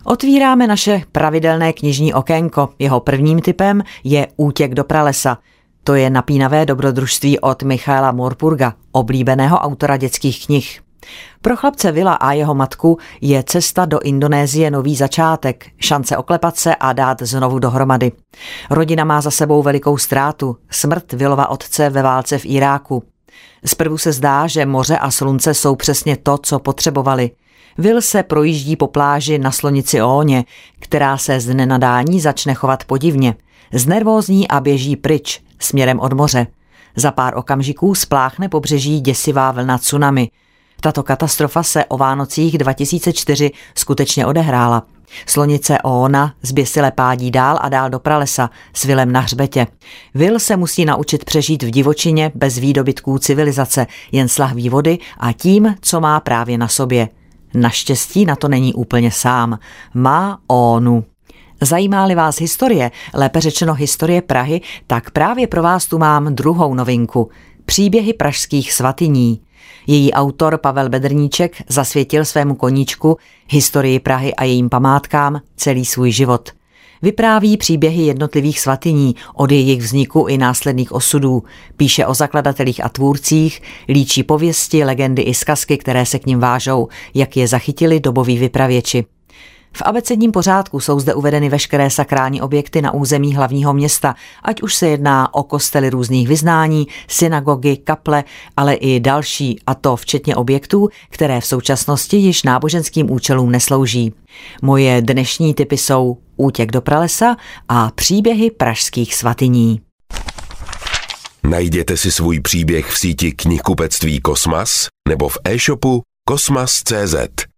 Otvíráme naše pravidelné knižní okénko. Jeho prvním tipem je Útěk do pralesa. To je napínavé dobrodružství od Michaela Morpurga, oblíbeného autora dětských knih. Pro chlapce Willa a jeho matku je cesta do Indonésie nový začátek, šance oklepat se a dát znovu dohromady. Rodina má za sebou velikou ztrátu, smrt Willova otce ve válce v Iráku. Zprvu se zdá, že moře a slunce jsou přesně to, co potřebovali. Will se projíždí po pláži na slonici Ooně, která se z nenadání začne chovat podivně. Znervózní a běží pryč, směrem od moře. Za pár okamžiků spláchne pobřeží děsivá vlna tsunami. Tato katastrofa se o Vánocích 2004 skutečně odehrála. Slonice Oona zběsile pádí dál a dál do pralesa s Willem na hřbetě. Will se musí naučit přežít v divočině bez výdobytků civilizace, jen s lahví vody a tím, co má právě na sobě. Naštěstí na to není úplně sám. Má Oonu. Zajímá-li vás historie, lépe řečeno historie Prahy, tak právě pro vás tu mám druhou novinku. Příběhy pražských svatyní. Její autor Pavel Bedrníček zasvětil svému koníčku, historii Prahy a jejím památkám, celý svůj život. Vypráví příběhy jednotlivých svatyní, od jejich vzniku i následných osudů, píše o zakladatelích a tvůrcích, líčí pověsti, legendy i zkazky, které se k nim vážou, jak je zachytili doboví vypravěči. V abecedním pořádku jsou zde uvedeny veškeré sakrální objekty na území hlavního města, ať už se jedná o kostely různých vyznání, synagogy, kaple, ale i další, a to včetně objektů, které v současnosti již náboženským účelům neslouží. Moje dnešní tipy jsou Útěk do pralesa a Příběhy pražských svatyní. Najděte si svůj příběh v síti knihkupectví Kosmas nebo v e-shopu kosmas.cz.